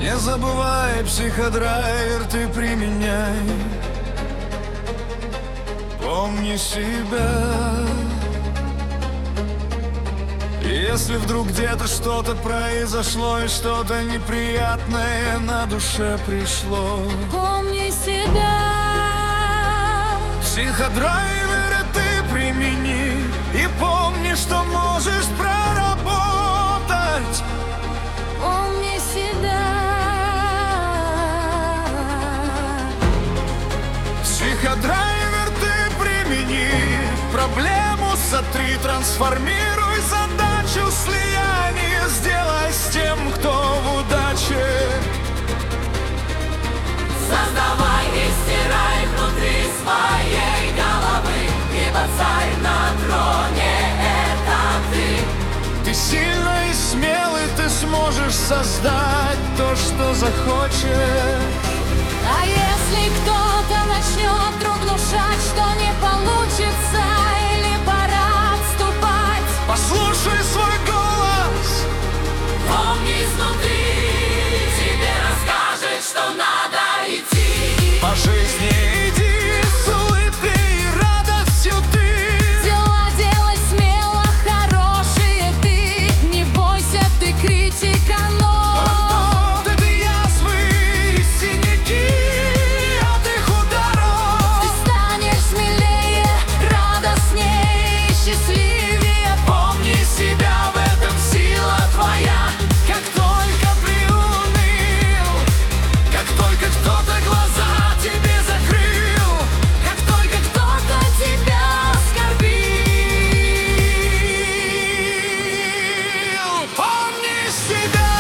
Не забывай, психодрайвер ты применяй. Помни себя. Если вдруг где-то что-то произошло и что-то неприятное на душе пришло, помни себя. Психодрайвера ты примени и помни, что можешь проработать. Помни себя. Психодрайвер ты примени, проблему сотри, трансформируй задачу слияния, сделай с тем, кто в удаче. Создавай и стирай внутри своей головы, ибо царь на троне — это ты. Ты сильный и смелый, ты сможешь создать то, что захочешь. А если кто-то начнет вдруг внушать, что не получится или пора отступать, Послушай свой голос. Помни изнутри, тебе расскажет, что надо идти. По жизни иди с улыбкой и радостью ты. дела делай смело, хорошие ты. Не бойся ты критика, но Работы язвы и синяки от их ударов. ты станешь смелее, радостнее и счастливее. Помни себя, в этом сила твоя. Как только приуныл, как только кто-то глаза тебе закрыл, как только Кто-то тебя оскорбил, помни себя.